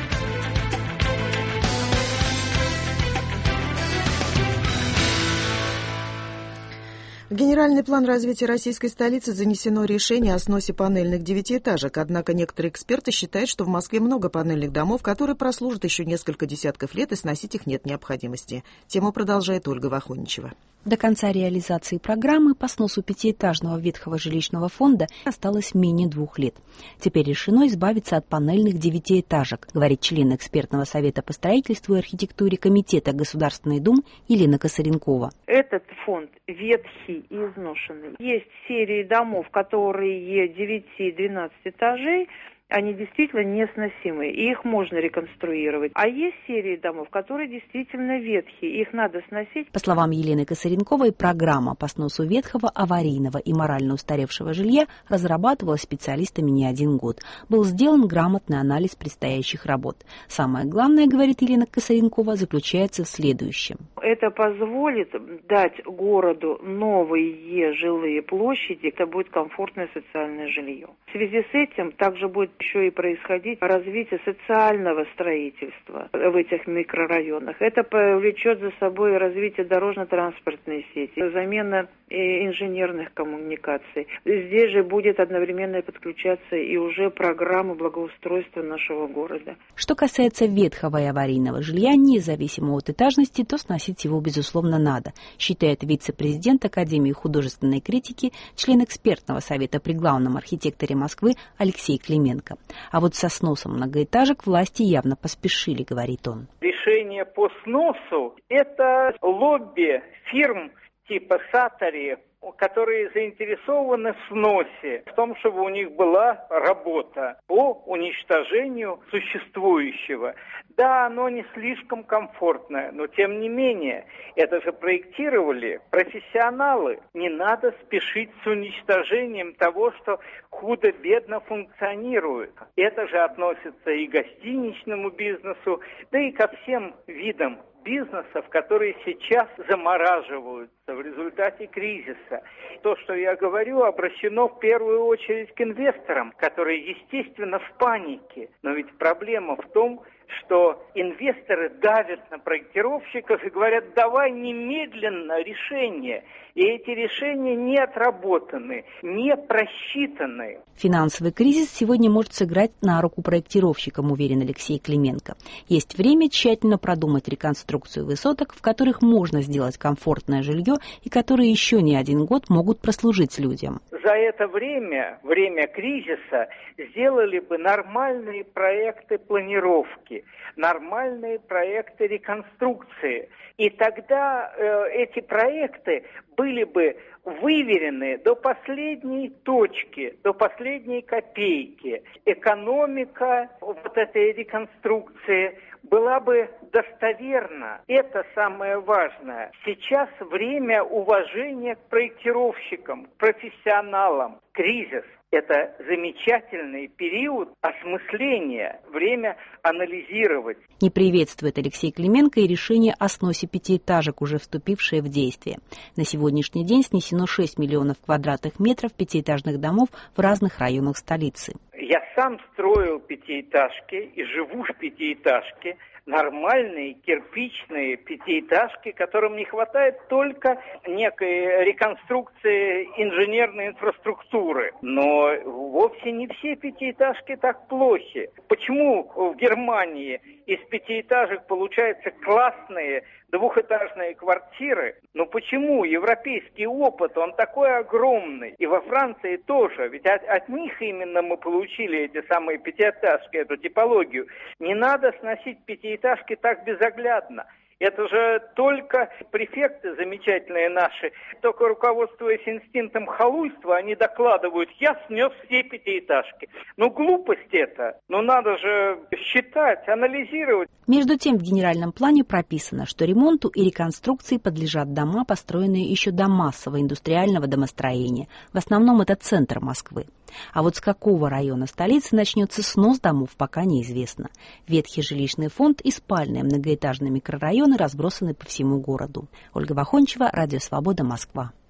В генеральный план развития российской столицы занесено решение о сносе панельных девятиэтажек, однако некоторые эксперты считают, что в Москве много панельных домов, которые прослужат еще несколько десятков лет, и сносить их нет необходимости. Тему продолжает Ольга Вахоничева. До конца реализации программы по сносу пятиэтажного ветхого жилищного фонда осталось менее двух лет. Теперь решено избавиться от панельных девятиэтажек, говорит член экспертного совета по строительству и архитектуре Комитета Государственной Думы Елена Косаренкова. Этот фонд ветхий и изношенный. Есть серии домов, которые девять-двенадцать этажей, они действительно несносимые, и их можно реконструировать. А есть серии домов, которые действительно ветхие, их надо сносить. По словам Елены Косаренковой, программа по сносу ветхого, аварийного и морально устаревшего жилья разрабатывалась специалистами не один год. Был сделан грамотный анализ предстоящих работ. Самое главное, говорит Елена Косаренкова, заключается в следующем. Это позволит дать городу новые жилые площади, это будет комфортное социальное жилье. В связи с этим также будет еще и происходить развитие социального строительства в этих микрорайонах. Это повлечет за собой развитие дорожно-транспортной сети, замена инженерных коммуникаций. Здесь же будет одновременно подключаться и уже программа благоустройства нашего города. Что касается ветхого и аварийного жилья, независимо от этажности, то сносить его, безусловно, надо, считает вице-президент Академии художественной критики, член экспертного совета при главном архитекторе Москвы Алексей Клименко. А вот со сносом многоэтажек власти явно поспешили, говорит он. Решение по сносу – это лобби фирм типа Сатори, которые заинтересованы в сносе, в том, чтобы у них была работа по уничтожению существующего. Да, оно не слишком комфортное, но тем не менее, это же проектировали профессионалы. Не надо спешить с уничтожением того, что худо-бедно функционирует. Это же относится и к гостиничному бизнесу, да и ко всем видам бизнесов, которые сейчас замораживаются в результате кризиса. То, что я говорю, обращено в первую очередь к инвесторам, которые, естественно, в панике. Но ведь проблема в том, что инвесторы давят на проектировщиков и говорят: давай немедленно решение. И эти решения не отработаны, не просчитаны. Финансовый кризис сегодня может сыграть на руку проектировщикам, уверен Алексей Клименко. Есть время тщательно продумать реконструкцию высоток, в которых можно сделать комфортное жилье и которые еще не один год могут прослужить людям. За это время, время кризиса, сделали бы нормальные проекты планировки, нормальные проекты реконструкции. И тогда э, эти проекты были бы выверены до последней точки, до последней копейки. Экономика вот этой реконструкции была бы достоверна. Это самое важное. Сейчас время уважения к проектировщикам, к профессионалам. Кризис – это замечательный период осмысления, время анализировать. Не приветствует Алексей Клименко и решение о сносе пятиэтажек, уже вступившее в действие. На сегодняшний день снесено шесть миллионов квадратных метров пятиэтажных домов в разных районах столицы. Я сам строил пятиэтажки и живу в пятиэтажке. Нормальные кирпичные пятиэтажки, которым не хватает только некой реконструкции инженерной инфраструктуры. Но вовсе не все пятиэтажки так плохи. Почему в Германии из пятиэтажек получаются классные двухэтажные квартиры? Ну почему? Европейский опыт, он такой огромный. И во Франции тоже. Ведь от, от них именно мы получили эти самые пятиэтажки, эту типологию. Не надо сносить пятиэтажки так безоглядно. Это же только префекты замечательные наши, только руководствуясь инстинктом халуйства, они докладывают: я снес все пятиэтажки. Ну глупость это, но надо же считать, анализировать. Между тем в генеральном плане прописано, что ремонту и реконструкции подлежат дома, построенные еще до массового индустриального домостроения. В основном это центр Москвы. А вот с какого района столицы начнется снос домов, пока неизвестно. Ветхий жилищный фонд и спальные многоэтажные микрорайоны разбросаны по всему городу. Ольга Вахоничева, Радио Свобода, Москва.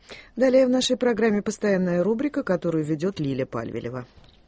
Далее в нашей программе постоянная рубрика, которую ведет Лиля Пальвелева.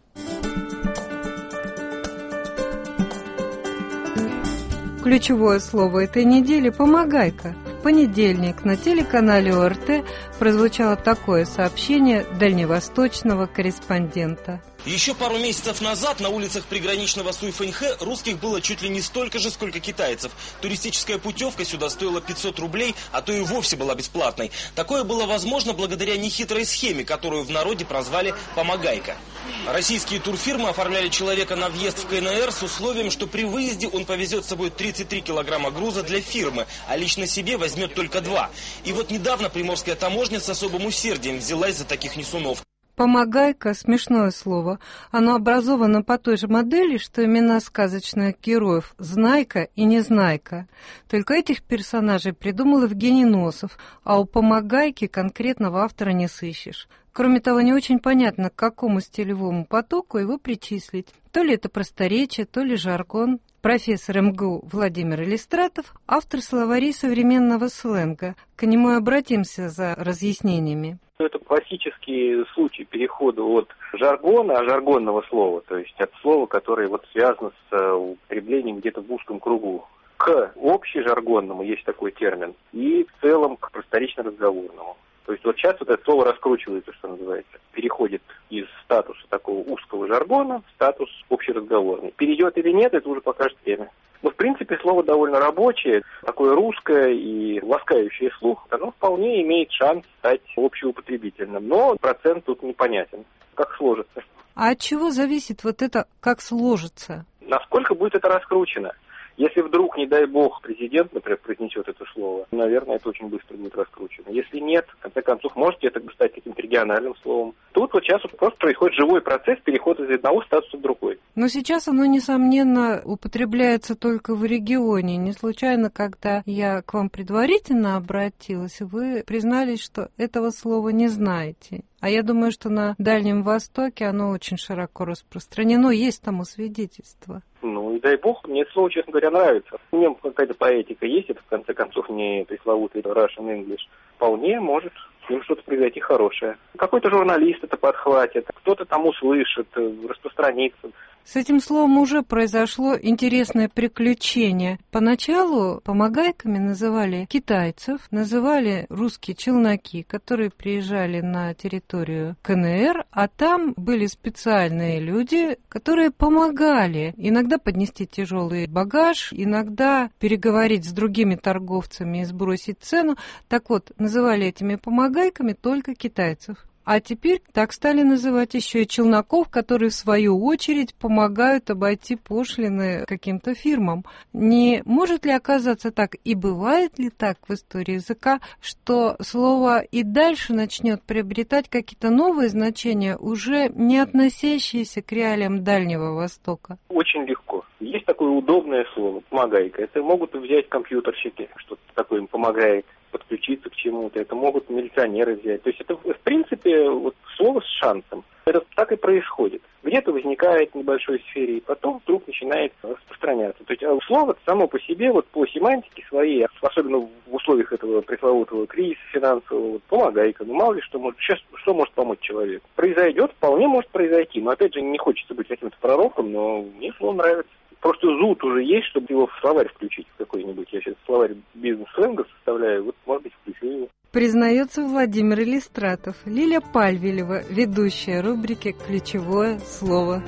Ключевое слово этой недели – «помогайка». В понедельник на телеканале О Р Т прозвучало такое сообщение дальневосточного корреспондента. Еще пару месяцев назад на улицах приграничного Суйфэньхэ русских было чуть ли не столько же, сколько китайцев. Туристическая путевка сюда стоила пятьсот рублей, а то и вовсе была бесплатной. Такое было возможно благодаря нехитрой схеме, которую в народе прозвали «помогайка». Российские турфирмы оформляли человека на въезд в К Н Р с условием, что при выезде он повезет с собой тридцать три килограмма груза для фирмы, а лично себе возьмет только два. И вот недавно приморская таможня с особым усердием взялась за таких несунов. «Помогайка» — смешное слово. Оно образовано по той же модели, что имена сказочных героев «Знайка» и «Незнайка». Только этих персонажей придумал Евгений Носов, а у «Помогайки» конкретного автора не сыщешь. Кроме того, не очень понятно, к какому стилевому потоку его причислить. То ли это просторечие, то ли жаргон. Профессор эм гэ у Владимир Иллистратов – автор словарей современного сленга. К нему и обратимся за разъяснениями. Это классический случай перехода от жаргона, жаргонного слова, то есть от слова, которое вот связано с употреблением где-то в узком кругу, к общежаргонному, есть такой термин, и в целом к просторечно-разговорному. То есть вот сейчас вот это слово раскручивается, что называется, переходит из статуса такого узкого жаргона в статус общеразговорный. Перейдет или нет, это уже покажет время. Но в принципе слово довольно рабочее, такое русское и ласкающее слух, оно вполне имеет шанс стать общеупотребительным. Но процент тут непонятен, как сложится. А от чего зависит вот это «как сложится»? Насколько будет это раскручено? Если вдруг, не дай бог, президент, например, произнесет это слово, наверное, это очень быстро будет раскручено. Если нет, в конце концов, можете это стать каким-то региональным словом. Тут вот сейчас просто происходит живой процесс перехода из одного статуса в другой. Но сейчас оно, несомненно, употребляется только в регионе. Не случайно, когда я к вам предварительно обратилась, вы признались, что этого слова не знаете. А я думаю, что на Дальнем Востоке оно очень широко распространено, есть тому свидетельство. Ну, и дай бог, мне это слово, честно говоря, нравится. В нем какая-то поэтика есть, это, в конце концов, не пресловутый Russian English. Вполне может с ним что-то произойти хорошее. Какой-то журналист это подхватит, кто-то там услышит, распространится. С этим словом уже произошло интересное приключение. Поначалу помогайками называли китайцев, называли русские челноки, которые приезжали на территорию К Н Р, а там были специальные люди, которые помогали иногда поднести тяжелый багаж, иногда переговорить с другими торговцами и сбросить цену. Так вот, называли этими помогайками только китайцев. А теперь так стали называть еще и челноков, которые в свою очередь помогают обойти пошлины каким-то фирмам. Не может ли оказаться так, и бывает ли так в истории языка, что слово и дальше начнет приобретать какие-то новые значения, уже не относящиеся к реалиям Дальнего Востока? Очень легко. Есть такое удобное слово «помогайка». Это могут взять компьютерщики, что-то такое им помогает подключиться к чему-то, это могут милиционеры взять. То есть это, в принципе, вот слово с шансом. Это так и происходит. Где-то возникает в небольшой сфере, и потом вдруг начинает распространяться. То есть а слово само по себе, вот по семантике своей, особенно в условиях этого пресловутого кризиса финансового, вот, помогайка. Ну, мало ли что может, сейчас, что может помочь человеку. Произойдет, вполне может произойти. Но, опять же, не хочется быть каким-то пророком, но мне слово нравится. Просто зуд уже есть, чтобы его в словарь включить в какой-нибудь. Я сейчас словарь бизнес-сленгов составляю, вот, может быть, включу его. Признается Владимир Иллистратов. Лиля Пальвелева, ведущая рубрики «Ключевое слово».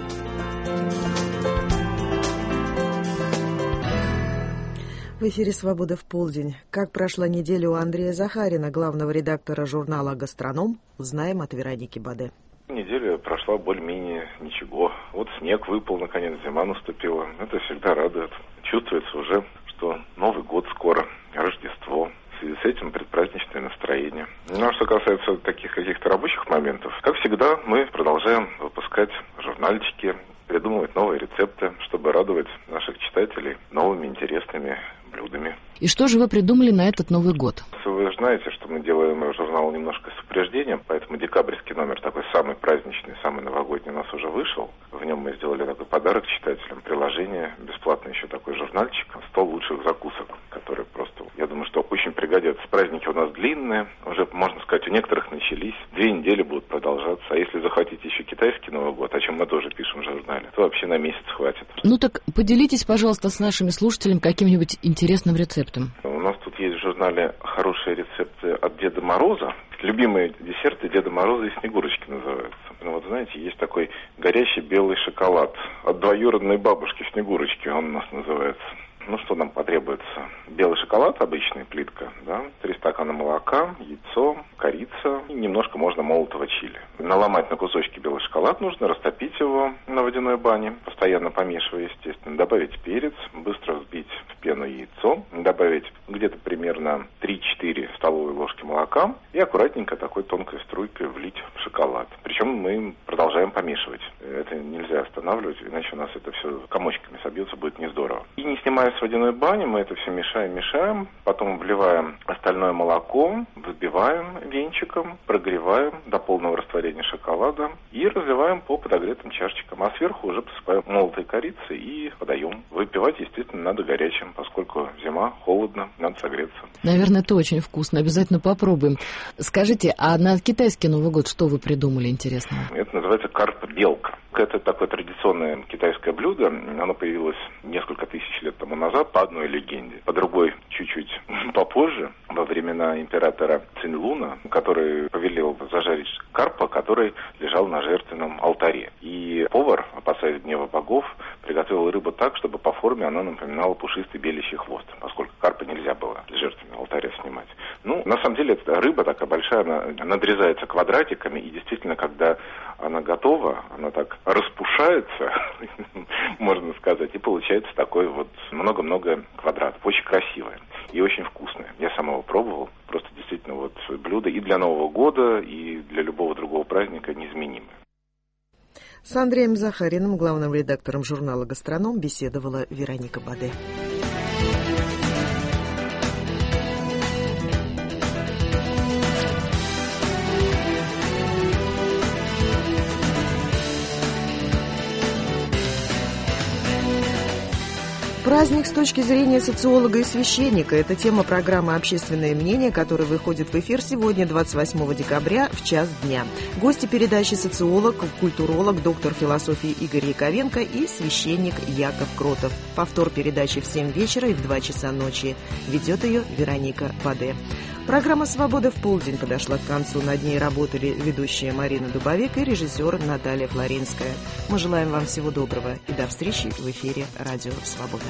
В эфире «Свобода в полдень». Как прошла неделя у Андрея Захарина, главного редактора журнала «Гастроном», узнаем от Вероники Баде. Неделя прошла более-менее ничего. Вот снег выпал, наконец, зима наступила. Это всегда радует. Чувствуется уже, что Новый год скоро, Рождество. В связи с этим предпраздничное настроение. Ну, а что касается таких каких-то рабочих моментов, как всегда, мы продолжаем выпускать журнальчики, придумывать новые рецепты, чтобы радовать наших читателей новыми интересными блюдами. И что же вы придумали на этот Новый год? Вы знаете, что мы делаем журнал немножко с упреждением, поэтому декабрьский номер такой самый праздничный, самый новогодний у нас уже вышел. В нем мы сделали такой подарок читателям, приложение, бесплатно еще такой журнальчик, сто лучших закусок, который просто, я думаю, что очень пригодится пригодятся. Праздники у нас длинные, уже, можно сказать, у некоторых начались. Две недели будут продолжаться. А если захотите еще китайский Новый год, о чем мы тоже пишем в журнале, то вообще на месяц хватит. Ну так поделитесь, пожалуйста, с нашими слушателями каким-нибудь интересным рецептом. У нас тут есть в журнале хорошие рецепты от Деда Мороза. Любимые десерты Деда Мороза и Снегурочки называются. Ну вот знаете, есть такой горящий белый шоколад. От двоюродной бабушки Снегурочки он у нас называется. Ну, что нам потребуется? Белый шоколад, обычная плитка, да, три стакана молока, яйцо, корица и немножко можно молотого чили. Наломать на кусочки белый шоколад нужно, растопить его на водяной бане, постоянно помешивая, естественно, добавить перец, быстро взбить в пену яйцо, добавить где-то примерно три-четыре столовые ложки молока и аккуратненько такой тонкой струйкой влить в шоколад. Причем мы продолжаем помешивать. Это нельзя останавливать, иначе у нас это все комочками собьется, будет не здорово. И не снимая с водяной бани, мы это все мешаем, мешаем, потом вливаем остальное молоко, взбиваем венчиком, прогреваем до полного растворения шоколада и разливаем по подогретым чашечкам. А сверху уже посыпаем молотой корицей и подаем. Выпивать, естественно, надо горячим, поскольку зима, холодно, надо согреться. Наверное, это очень вкусно, обязательно попробуем. Скажите, а на китайский Новый год что вы придумали интересного? Это называется карп-белка. Это такое традиционное китайское блюдо. Оно появилось несколько тысяч лет тому назад по одной легенде. По другой чуть-чуть попозже, во времена императора Цинлуна, который повелел зажарить карпа, который лежал на жертвенном алтаре. И повар, опасаясь гнева богов, приготовил рыбу так, чтобы по форме она напоминала пушистый беличий хвост, поскольку карпа нельзя было с жертвенного алтаря снимать. Ну, на самом деле, эта рыба такая большая, она надрезается квадратиками, и действительно, когда она готова, она так распушается, можно сказать, и получается такой вот много-много квадратов. Очень красивое и очень вкусное. Я сам его пробовал. Просто действительно вот блюдо и для Нового года, и для любого другого праздника незаменимое. С Андреем Захариным, главным редактором журнала «Гастроном», беседовала Вероника Баде. Праздник с точки зрения социолога и священника – это тема программы «Общественное мнение», которая выходит в эфир сегодня, двадцать восьмого декабря, в час дня. Гости передачи – социолог, культуролог, доктор философии Игорь Яковенко и священник Яков Кротов. Повтор передачи в семь вечера и в два часа ночи. Ведет ее Вероника Баде. Программа «Свобода в полдень» подошла к концу. Над ней работали ведущая Марина Дубовик и режиссер Наталья Флоринская. Мы желаем вам всего доброго и до встречи в эфире «Радио Свобода».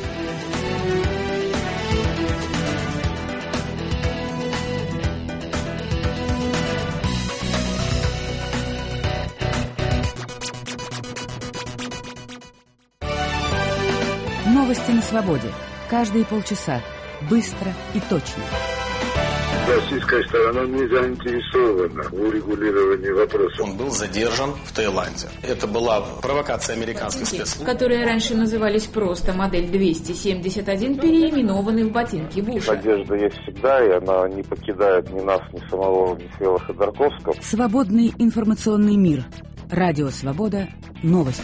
Новости на свободе. Каждые полчаса. Быстро и точно. Российская сторона не заинтересована в урегулировании вопроса. Он был задержан в Таиланде. Это была провокация американских спецслужб, которые раньше назывались просто модель двести семьдесят один, переименованы в ботинки Буша. Надежда есть всегда, и она не покидает ни нас, ни самого Михаила Ходорковского. Свободный информационный мир. Радио Свобода. Новости.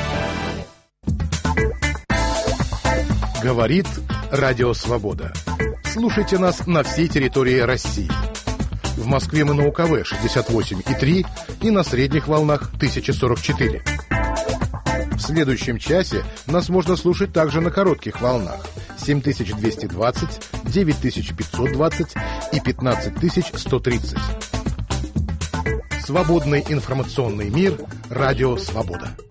Говорит Радио Свобода. Слушайте нас на всей территории России. В Москве мы на УКВ шестьдесят восемь и три и на средних волнах тысяча сорок четыре. В следующем часе нас можно слушать также на коротких волнах семь тысяч двести двадцать, девять тысяч пятьсот двадцать и пятнадцать тысяч сто тридцать. Свободный информационный мир. Радио Свобода.